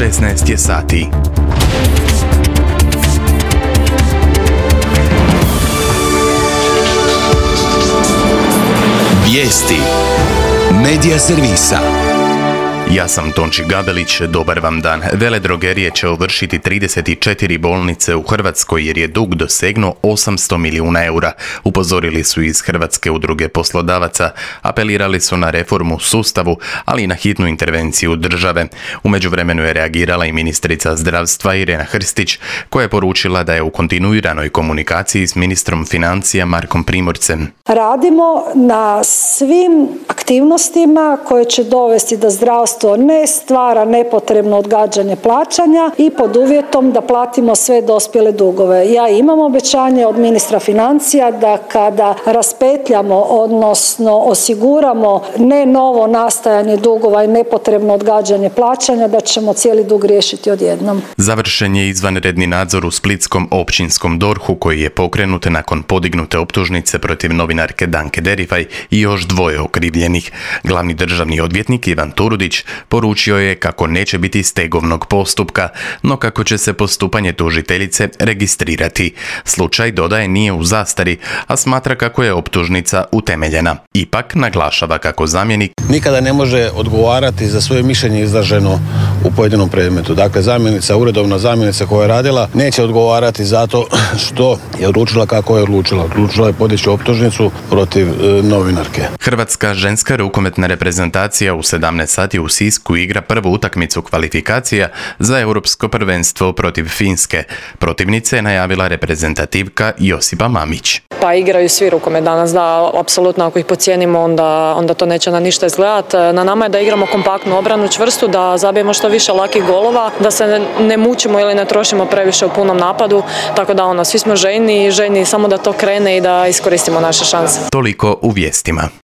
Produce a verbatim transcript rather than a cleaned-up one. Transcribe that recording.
šesnaest je sati. Vijesti Medija servisa. Ja sam Tonči Gabelić, dobar vam dan. Veledrogerije će ovršiti trideset četiri bolnice u Hrvatskoj jer je dug dosegnuo osamsto milijuna eura. Upozorili su iz Hrvatske udruge poslodavaca, apelirali su na reformu u sustavu, ali i na hitnu intervenciju države. U međuvremenu je reagirala i ministrica zdravstva Irena Hrstić, koja je poručila da je u kontinuiranoj komunikaciji s ministrom financija Markom Primorcem. Radimo na svim aktivnostima koje će dovesti da zdravstvo ne stvara nepotrebno odgađanje plaćanja i pod uvjetom da platimo sve dospjele dugove. Ja imam obećanje od ministra financija da kada raspetljamo, odnosno osiguramo ne novo nastajanje dugova i nepotrebno odgađanje plaćanja, da ćemo cijeli dug riješiti odjednom. Završen je izvanredni nadzor u splitskom općinskom dorhu koji je pokrenut nakon podignute optužnice protiv novinarke Danke Derifaj i još dvoje okrivljenih. Glavni državni odvjetnik Ivan Turudić poručio je kako neće biti stegovnog postupka, no kako će se postupanje tužiteljice registrirati. Slučaj, dodaje, nije u zastari, a smatra kako je optužnica utemeljena. Ipak naglašava kako zamjenik nikada ne može odgovarati za svoje mišljenje izraženo u pojedinom predmetu. Dakle, zamjenica, uredovna zamjenica koja je radila, neće odgovarati zato što je odlučila kako je odlučila. Odlučila je podići optužnicu protiv e, novinarke. Hrvatska ženska rukometna reprezentacija u sedamnaest sati u Sisku igra prvu utakmicu kvalifikacija za europsko prvenstvo protiv Finske. Protivnice je najavila reprezentativka Josipa Mamić. Pa igraju svi rukomet danas, da, apsolutno ako ih podcijenimo, onda, onda to neće na ništa izgledati. Na nama je da igramo kompaktnu obranu, čvrstu, da zabijemo što više lakih golova, da se ne, ne mučimo ili ne trošimo previše u punom napadu, tako da ono, svi smo željni i željni samo da to krene i da iskoristimo naše šanse. Toliko u vijestima.